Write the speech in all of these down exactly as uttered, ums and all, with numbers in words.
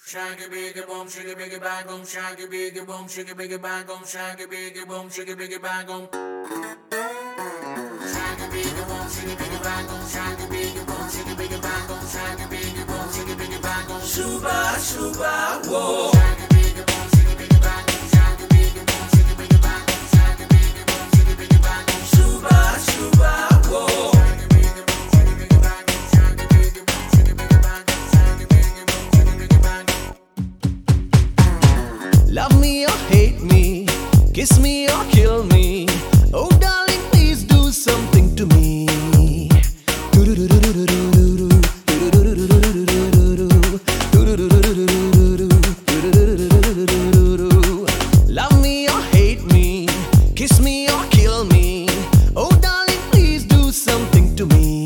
Shaggy biggy boom, shaggy biggy bang boom, shaggy biggy boom, shaggy biggy bang boom, shaggy biggy boom, shaggy biggy bang boom. Shaggy biggy boom, shaggy biggy bang boom, shaggy biggy boom, shaggy biggy bang boom, shaggy biggy boom, shaggy biggy bang boom. Shuba shuba whoa. Shaggy biggy boom, shaggy biggy bang boom, shaggy biggy boom, shaggy biggy bang boom, shaggy biggy boom, shaggy biggy bang boom. Shuba shuba whoa. Love me or hate me, kiss me or kill me. Oh darling, please do something to me. Love me or hate me, kiss me or kill me. Oh darling, please do something to me.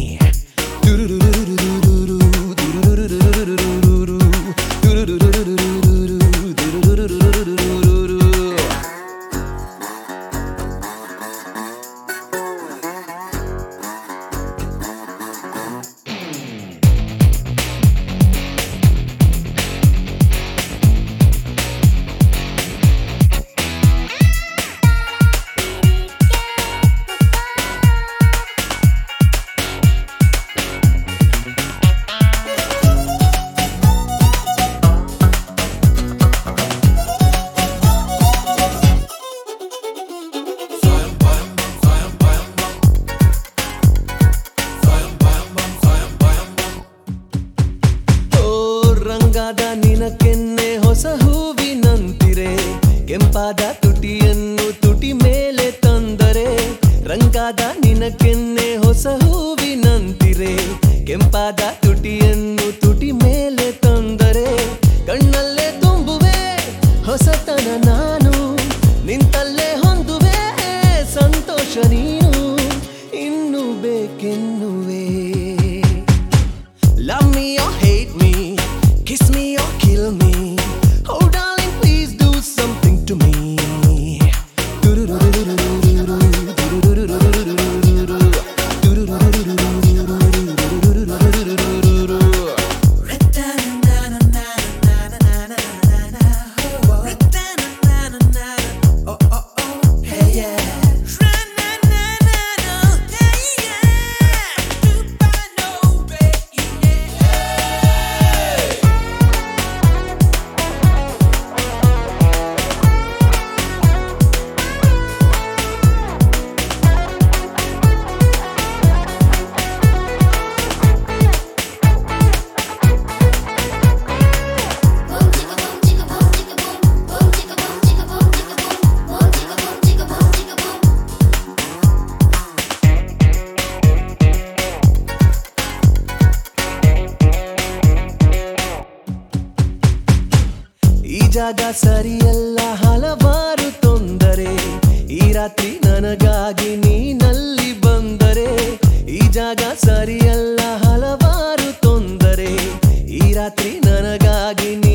ರಂಗಾದ ನಿನ ಕೆನ್ನೆ ಹೊಸ ಹೂವಿನಂತಿರೆ ಕೆಂಪಾದ ತುಟಿಯನ್ನು ತುಟಿ ಮೇಲೆ ತಂದರೆ ರಂಗಾದ ನಿನ ಕೆನ್ನೆ ಹೊಸ ಹೂವಿನಂತಿರೆ ಕೆಂಪಾದ ತುಟಿಯನ್ನು ತುಟಿ ಮೇಲೆ ತಂದರೆ ಕಣ್ಣಲ್ಲೇ ತುಂಬುವೆ ಹೊಸತನ ನಾನು ನಿಂತಲ್ಲೇ ಹೊಂದುವೆ ಸಂತೋಷ ನೀನು ಇನ್ನು ಬೇಕೆನ್ನುವೆ Love me or hate me, kiss me or kill me. Oh darling, please do something to me. ಈ ಜಾಗ ಸರಿಯಲ್ಲ ಹಲವಾರು ತೊಂದರೆ ಈ ರಾತ್ರಿ ನನಗಾಗಿ ನೀನಲ್ಲಿ ಬಂದರೆ ಈ ಜಾಗ ಸರಿಯಲ್ಲ ಹಲವಾರು ತೊಂದರೆ ಈ ರಾತ್ರಿ ನನಗಾಗಿ